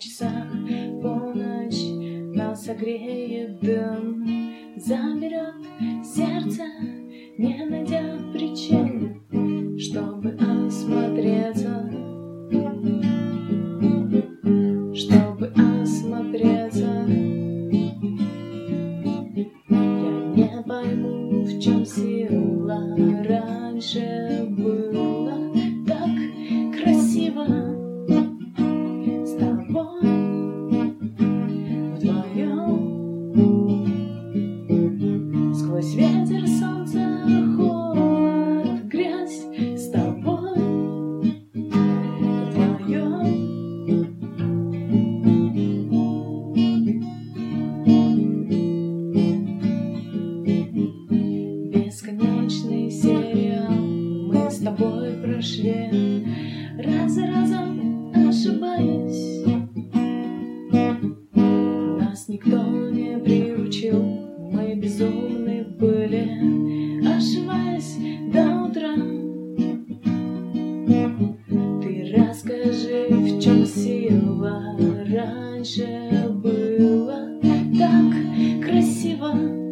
часах полночь нас согреет дым, заберет сердце, не найдя причин, чтобы осмотреться, чтобы осмотреться. Я не пойму, в чем сила, раньше было так красиво с тобой вдвоем. Сквозь ветер, солнце, холод, грязь, с тобой вдвоем. Бесконечный сериал мы с тобой прошли, раз за разом ошибаясь. Нас никто не приучил, мы безумны были, ошибаясь до утра. Ты расскажи, в чем сила, раньше было так красиво